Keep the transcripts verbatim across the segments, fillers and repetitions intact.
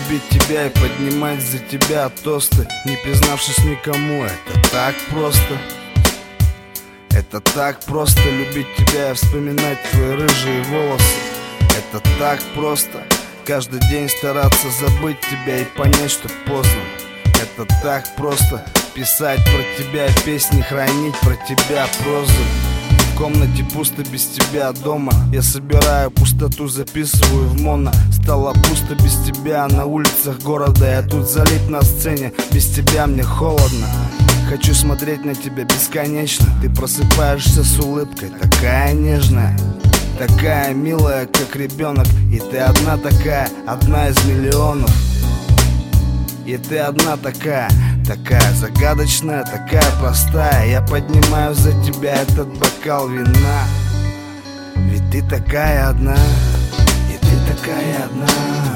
любить тебя и поднимать за тебя тосты, не признавшись никому. Это так просто. Это так просто любить тебя и вспоминать твои рыжие волосы. Это так просто каждый день стараться забыть тебя и понять, что поздно. Это так просто писать про тебя песни, хранить про тебя прозу. В комнате пусто без тебя дома. Я собираю пустоту, записываю в моно. Стало пусто без тебя на улицах города. Я тут залип на сцене, без тебя мне холодно. Хочу смотреть на тебя бесконечно. Ты просыпаешься с улыбкой, такая нежная, такая милая, как ребенок. И ты одна такая, одна из миллионов. И ты одна такая, такая загадочная, такая простая. Я поднимаю за тебя этот бокал вина. Ведь ты такая одна, и ты такая одна.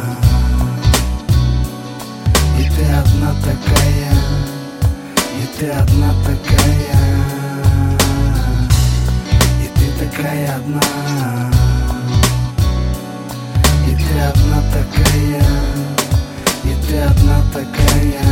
И ты одна такая, и ты одна такая. И ты такая одна, и ты одна такая. И ты одна такая.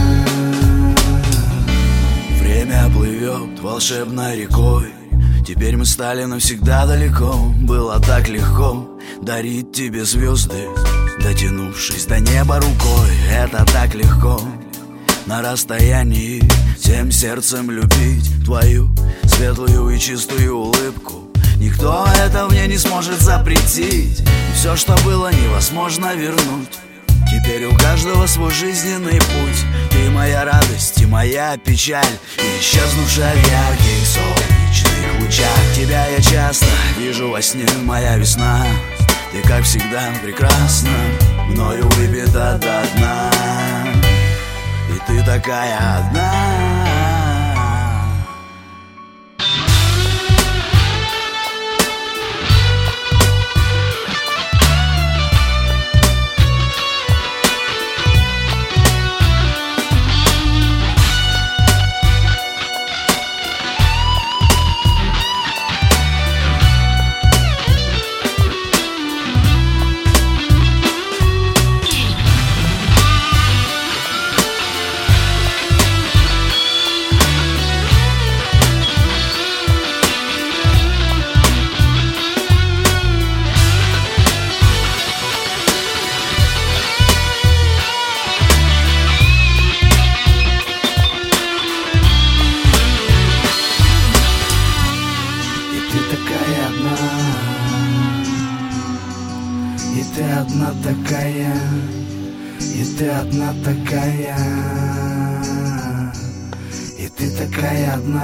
Время плывет волшебной рекой. Теперь мы стали навсегда далеко. Было так легко дарить тебе звезды, дотянувшись до неба рукой. Это так легко на расстоянии всем сердцем любить твою светлую и чистую улыбку. Никто это мне не сможет запретить. И все, что было, невозможно вернуть. Теперь у каждого свой жизненный путь. Ты моя радость и моя печаль, и исчезнувшая в ярких солнечных лучах. Тебя я часто вижу во сне, моя весна. Ты, как всегда, прекрасна, мною выпита до дна. И ты такая одна. И ты одна такая, и ты одна такая, и ты такая одна,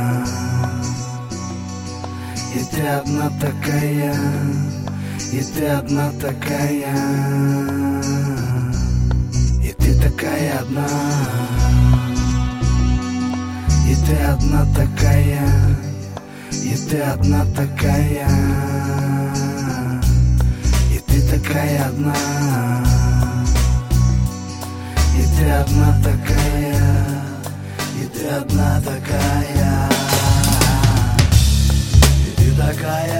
и ты одна такая, и ты одна такая, и ты такая одна, и ты одна такая, и ты одна такая. Такая одна, и ты одна такая, и ты одна такая, и ты такая.